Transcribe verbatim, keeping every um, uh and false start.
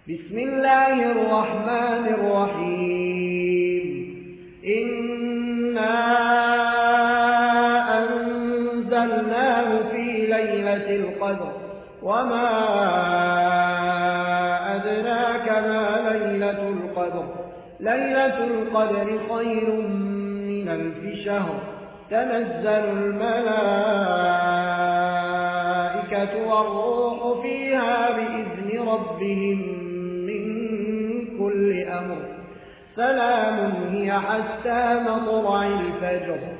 بسم الله الرحمن الرحيم إنا أنزلناه في ليلة القدر وما أدراك ما ليلة القدر ليلة القدر خير من ألف شهر تنزل الملائكة والروح فيها بإذن ربهم من كل أمر سلام هي حتى مطلع الفجر